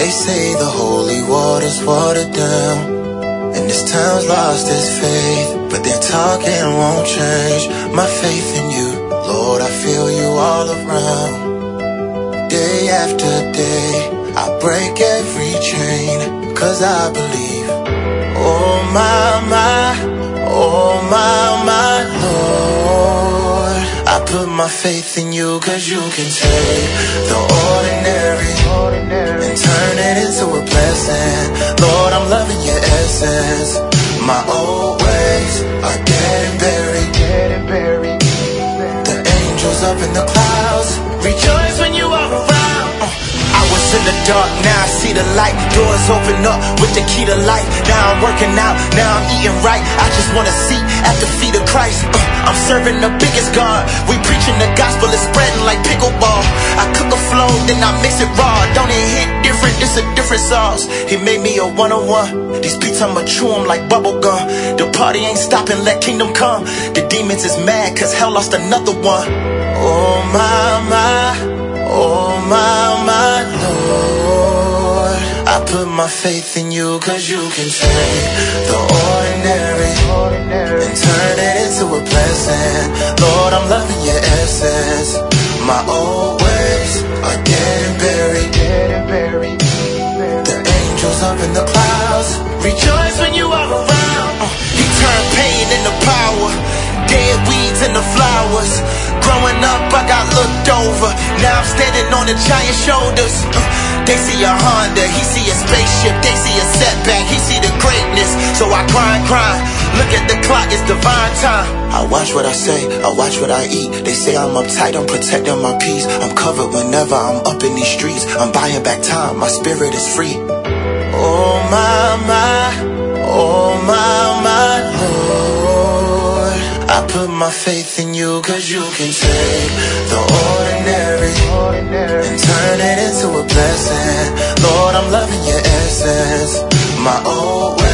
They say the holy water's watered down, and this town's lost its faith, but their talking won't change my faith in you. Lord, I feel you all around. Day after day, I break every chain, 'cause I believe. Oh my, Lord, I put my faith in you, 'cause you can take the ordinary and turn it into a blessing. Lord, I'm loving your essence. My old ways are dead and buried. The angels up in the clouds rejoice when you are around. I was in the dark, now I see the light. Doors open up with the key to life. Now I'm working out, now I'm eating right. I just want a seat at the feet of Christ. I'm serving the biggest God. We preaching the gospel, it's spreading like pickleball. I cook a flow, then I mix it raw. Don't it hit different? It's a different sauce. He made me a one-on-one. These beats I'ma chew them like bubble gum. The party ain't stopping, let kingdom come. The demons is mad, 'cause hell lost another one. Oh my Lord, I put my faith in you, 'cause you can take the ordinary and turn it into a blessing. Lord, I'm loving your essence. My old ways are dead and buried. The angels up in the clouds rejoice when you are around. He turned pain into power, dead weeds into flowers. Growing up, I got looked over. Now I'm standing on the giant shoulders. They see a Honda, he see a spaceship. They see a setback, he see the greatness. So I grind. Look at the clock, it's divine time. I watch what I say, I watch what I eat. They say I'm uptight, I'm protecting my peace. I'm covered whenever I'm up in these streets. I'm buying back time, my spirit is free. Oh my Lord, I put my faith in you, 'cause you can take the ordinary and turn it into a blessing. Lord, I'm loving your essence. My old